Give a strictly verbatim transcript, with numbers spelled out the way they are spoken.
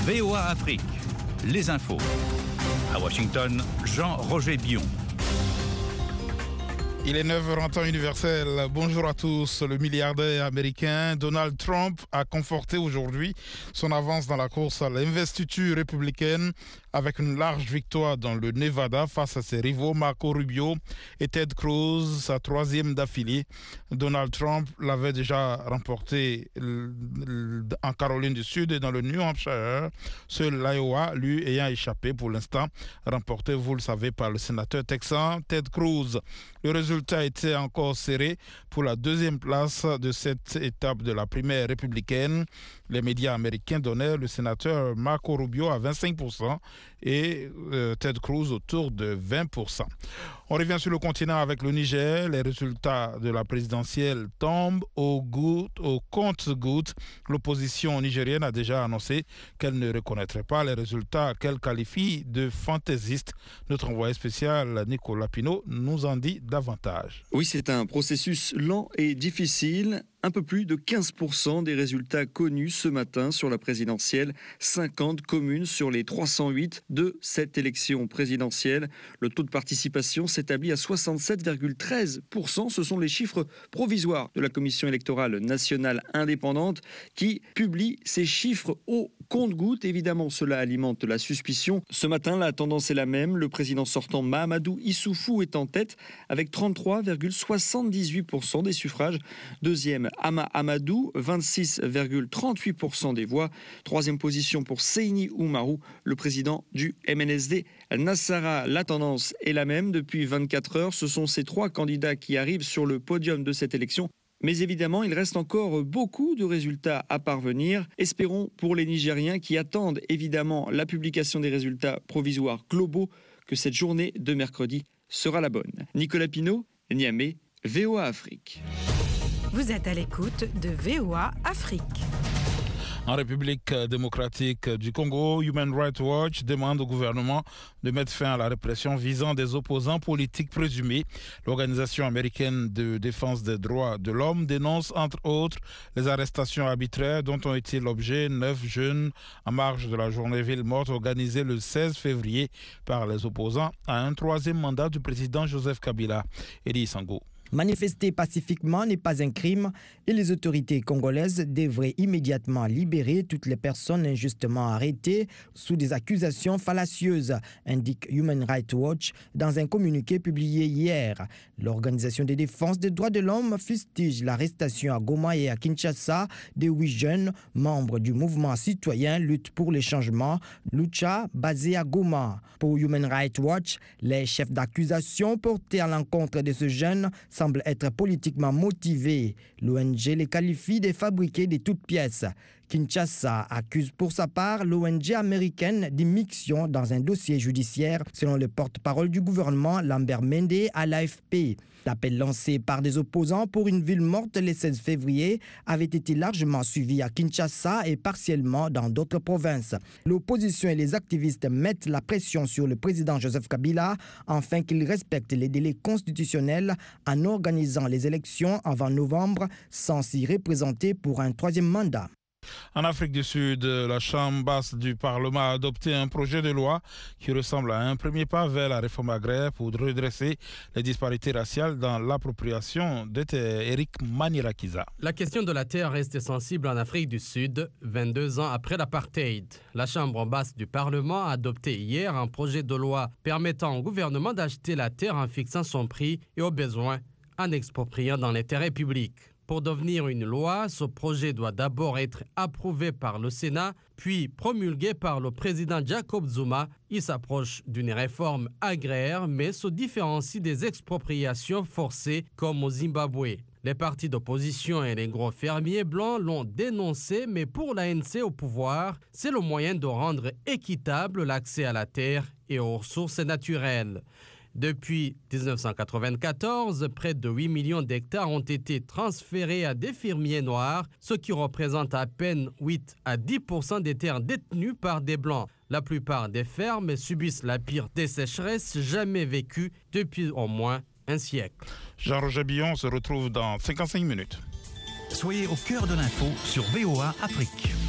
V O A Afrique, les infos. À Washington, Jean-Roger Bion. Il est neuf heures en temps universel. Bonjour à tous. Le milliardaire américain Donald Trump a conforté aujourd'hui son avance dans la course à l'investiture républicaine avec une large victoire dans le Nevada face à ses rivaux Marco Rubio et Ted Cruz, sa troisième d'affilée. Donald Trump l'avait déjà remporté en Caroline du Sud et dans le New Hampshire. Seul l'Iowa, lui, ayant échappé pour l'instant, remporté, vous le savez, par le sénateur texan Ted Cruz. Le résultat était encore serré pour la deuxième place de cette étape de la primaire républicaine. Les médias américains donnaient le sénateur Marco Rubio à vingt-cinq pour cent et euh, Ted Cruz autour de vingt pour cent. On revient sur le continent avec le Niger. Les résultats de la présidentielle tombent au, goutte, au compte-goutte. L'opposition nigérienne a déjà annoncé qu'elle ne reconnaîtrait pas les résultats qu'elle qualifie de fantaisistes. Notre envoyé spécial Nicolas Pinault nous en dit davantage. Oui, c'est un processus lent et difficile. Un peu plus de quinze pour cent des résultats connus ce matin sur la présidentielle. cinquante communes sur les trois cent huit de cette élection présidentielle. Le taux de participation s'établit à soixante-sept virgule treize pour cent. Ce sont les chiffres provisoires de la Commission électorale nationale indépendante qui publie ces chiffres au compte-gouttes. Évidemment, cela alimente la suspicion. Ce matin, la tendance est la même. Le président sortant Mahamadou Issoufou est en tête avec trente-trois virgule soixante-dix-huit pour cent des suffrages. Deuxième, Ama Amadou, vingt-six virgule trente-huit pour cent des voix. Troisième position pour Seyni Oumarou, le président du M N S D Nassara. La tendance est la même depuis vingt-quatre heures. Ce sont ces trois candidats qui arrivent sur le podium de cette élection. Mais évidemment, il reste encore beaucoup de résultats à parvenir. Espérons pour les Nigériens qui attendent évidemment la publication des résultats provisoires globaux que cette journée de mercredi sera la bonne. Nicolas Pinault, Niamey, V O A Afrique. Vous êtes à l'écoute de V O A Afrique. En République démocratique du Congo, Human Rights Watch demande au gouvernement de mettre fin à la répression visant des opposants politiques présumés. L'organisation américaine de défense des droits de l'homme dénonce entre autres les arrestations arbitraires dont ont été l'objet neuf jeunes en marge de la journée ville morte organisée le seize février par les opposants à un troisième mandat du président Joseph Kabila. Elie Sango. Manifester pacifiquement n'est pas un crime et les autorités congolaises devraient immédiatement libérer toutes les personnes injustement arrêtées sous des accusations fallacieuses, indique Human Rights Watch dans un communiqué publié hier. L'Organisation de défense des droits de l'homme fustige l'arrestation à Goma et à Kinshasa de huit jeunes membres du mouvement citoyen Lutte pour les changements, Lucha, basé à Goma. Pour Human Rights Watch, les chefs d'accusation portés à l'encontre de ce jeune semble être politiquement motivé. L'O N G les qualifie de fabriqués de toutes pièces. Kinshasa accuse pour sa part l'O N G américaine d'immixtion dans un dossier judiciaire, selon le porte-parole du gouvernement Lambert Mende à l'A F P. L'appel lancé par des opposants pour une ville morte le seize février avait été largement suivi à Kinshasa et partiellement dans d'autres provinces. L'opposition et les activistes mettent la pression sur le président Joseph Kabila afin qu'il respecte les délais constitutionnels en organisant les élections avant novembre sans s'y représenter pour un troisième mandat. En Afrique du Sud, la Chambre basse du Parlement a adopté un projet de loi qui ressemble à un premier pas vers la réforme agraire pour redresser les disparités raciales dans l'appropriation des terres. Eric Manirakiza. La question de la terre reste sensible en Afrique du Sud, vingt-deux ans après l'apartheid. La Chambre basse du Parlement a adopté hier un projet de loi permettant au gouvernement d'acheter la terre en fixant son prix et au besoin en expropriant dans l'intérêt public. Pour devenir une loi, ce projet doit d'abord être approuvé par le Sénat, puis promulgué par le président Jacob Zuma. Il s'approche d'une réforme agraire, mais se différencie des expropriations forcées comme au Zimbabwe. Les partis d'opposition et les gros fermiers blancs l'ont dénoncé, mais pour l'A N C au pouvoir, c'est le moyen de rendre équitable l'accès à la terre et aux ressources naturelles. Depuis dix-neuf cent quatre-vingt-quatorze, près de huit millions d'hectares ont été transférés à des fermiers noirs, ce qui représente à peine huit à dix pour cent des terres détenues par des Blancs. La plupart des fermes subissent la pire des sécheresses jamais vécues depuis au moins un siècle. Jean-Roger Bion se retrouve dans cinquante-cinq minutes. Soyez au cœur de l'info sur V O A Afrique.